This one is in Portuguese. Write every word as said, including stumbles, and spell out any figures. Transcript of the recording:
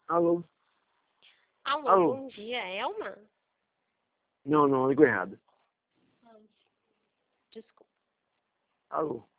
Alô? Alô, Alô? bom dia, Elma? Não, não, ligo errado. Desculpa. Alô?